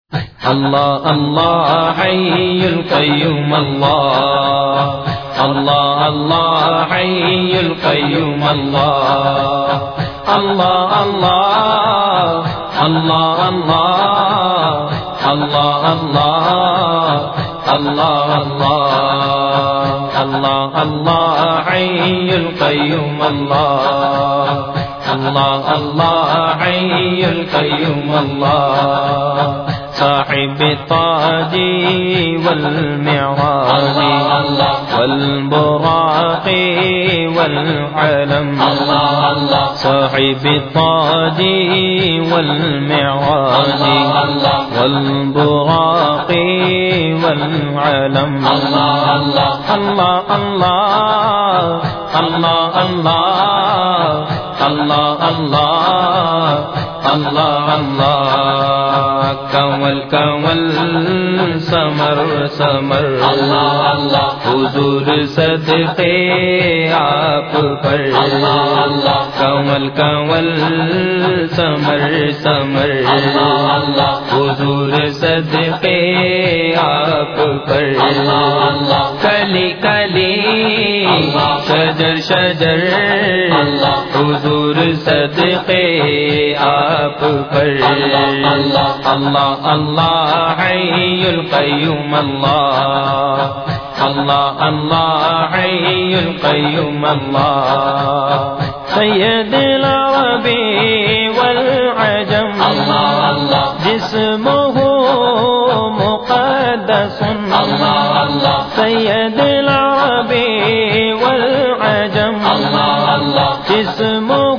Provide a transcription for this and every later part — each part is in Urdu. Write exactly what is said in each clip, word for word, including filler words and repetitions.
الله الله حي القيوم الله الله الله حي القيوم الله الله الله الله الله الله الله الله الله حي القيوم الله الله الله حي القيوم الله صاحب الطاج والمعراج والبراق والعلم صاحب الطاج والمعراج والبراق والعلم الله الله الله الله الله الله الله کمل کمل سمر سمر اللہ اللہ حضور صدقے آپ پر اللہ اللہ کمل کمل سمر سمر اللہ اللہ حضور صدقے آپ پر اللہ اللہ کلی کلی شجر شجر حضور صدقے آپ پر اللہ اللہ اللہ حی القیوم اللہ اللہ اللہ حی القیوم اللہ سید العرب والعجم اللہ اللہ جسمہ مقدس اللہ اللہ سید العرب والعجم اللہ اللہ جسمہ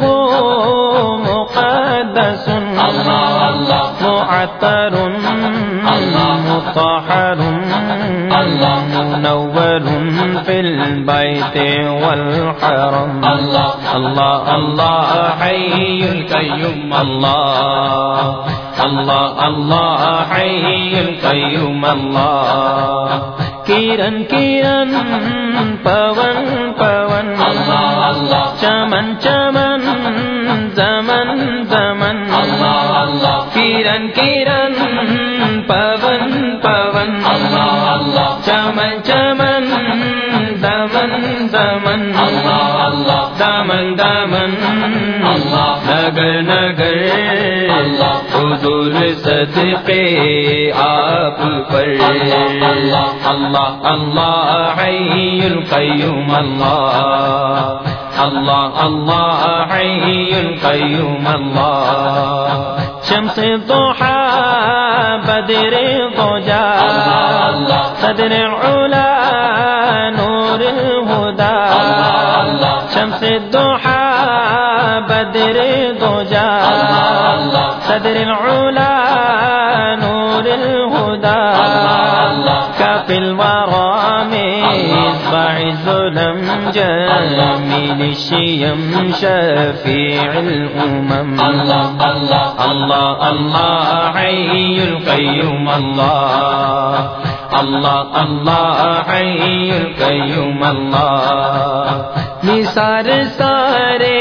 مقدس اللہ اللہ معطر مطهر منور في البيت والحرم الله الله الله حي القيوم الله الله الله حي القيوم الله kiran kiran pawan pawan Allah Allah chaman chaman zaman zaman Allah Allah kiran kiran pawan pawan Allah Allah chaman chaman zaman zaman Allah Allah daman daman Allah nagar nagar Allah huzur sadqe aap par Allah Allah Allah hayyul qayyum Allah Allah Allah hayyul qayyum Allah شمس الضحى بدر الضجى صدر العلا نور الهدى شمس الضحى بدر الضجى صدر العلا نور الهدى كافي الورى مصباح الظلم جميل الشيم شفيع الأمم الله الله الله الله حي القيوم الله الله الله حي القيوم الله نثار سارے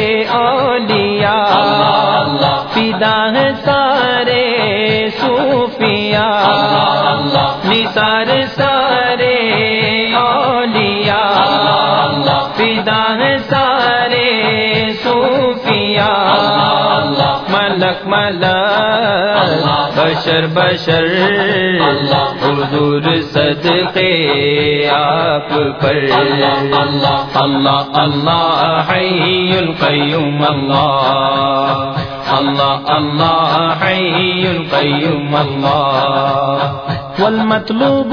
اولیاء فدا ہے سارے صوفیاء نثار سارے اولیاء فدا ہے سارے صوفیاء ملک ملک بشر بشر حضور صدقے آپ پر اللہ اللہ حی القیوم اللہ اللہ اللہ حی القیوم اللہ والمطلوب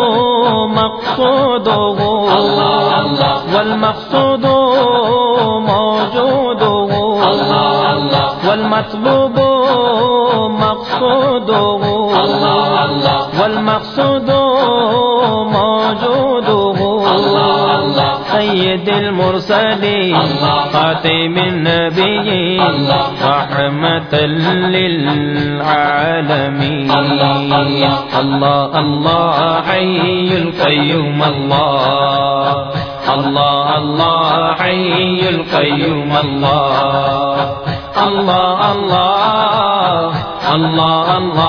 مقصوده والمقصود موجوده والمطلوب مقصوده والمقصود موجوده سید المرسلین خاتم النبیین رحمت للعالمین اللہ اللہ حی القیوم اللہ اللہ اللہ حی القیوم اللہ اللہ اللہ اللہ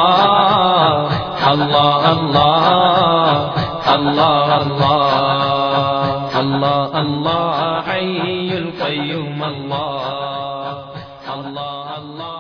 اللہ اللہ اللہ اللہ اللہ اللہ حی القیوم اللہ اللہ اللہ